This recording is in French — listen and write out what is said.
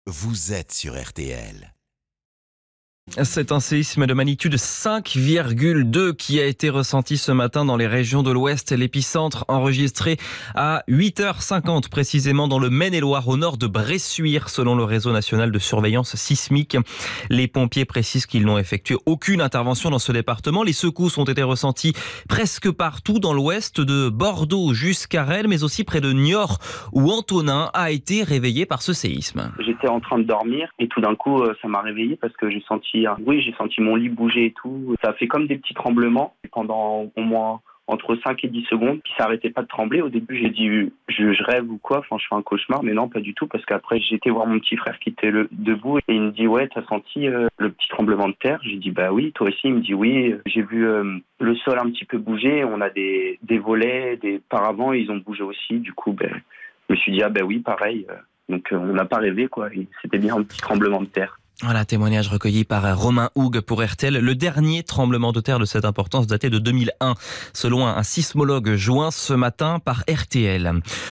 vous êtes sur RTL. C'est un séisme de magnitude 5,2 qui a été ressenti ce matin dans les régions de l'Ouest. L'épicentre enregistré à 8h50 précisément dans le Maine-et-Loire au nord de Bressuire selon le réseau national de surveillance sismique. Les pompiers précisent qu'ils n'ont effectué aucune intervention dans ce département. Les secousses ont été ressenties presque partout dans l'Ouest, de Bordeaux jusqu'à Rennes, mais aussi près de Niort où Antonin a été réveillé par ce séisme. J'étais en train de dormir et tout d'un coup ça m'a réveillé parce que j'ai senti mon lit bouger et tout. Ça a fait comme des petits tremblements pendant au moins entre 5 et 10 secondes. Puis ça arrêtait pas de trembler. Au début j'ai dit je rêve ou quoi, je fais un cauchemar, mais non pas du tout parce qu'après j'ai été voir mon petit frère qui était debout et il me dit ouais t'as senti le petit tremblement de terre? J'ai dit bah oui, toi aussi? Il me dit oui, j'ai vu le sol un petit peu bouger, on a des volets, des paravents, ils ont bougé aussi. Du coup je me suis dit ah bah oui pareil. Donc on n'a pas rêvé quoi, et c'était bien un petit tremblement de terre. Voilà, témoignage recueilli par Romain Hougue pour RTL. Le dernier tremblement de terre de cette importance datait de 2001, selon un sismologue joint ce matin par RTL.